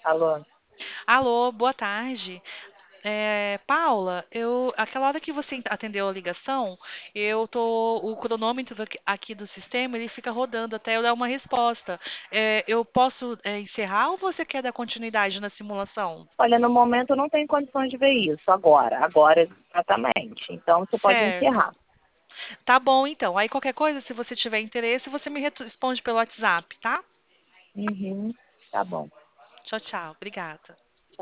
Alô? Alô, boa tarde. Paula, aquela hora que você atendeu a ligação, o cronômetro aqui do sistema, ele fica rodando até eu dar uma resposta. Eu posso, encerrar ou você quer dar continuidade na simulação? Olha, no momento eu não tenho condições de ver isso agora exatamente. Então você pode Certo. encerrar. Tá bom, então. Aí qualquer coisa, se você tiver interesse, você me responde pelo WhatsApp, tá? Uhum, tá bom. Tchau, tchau. Obrigada.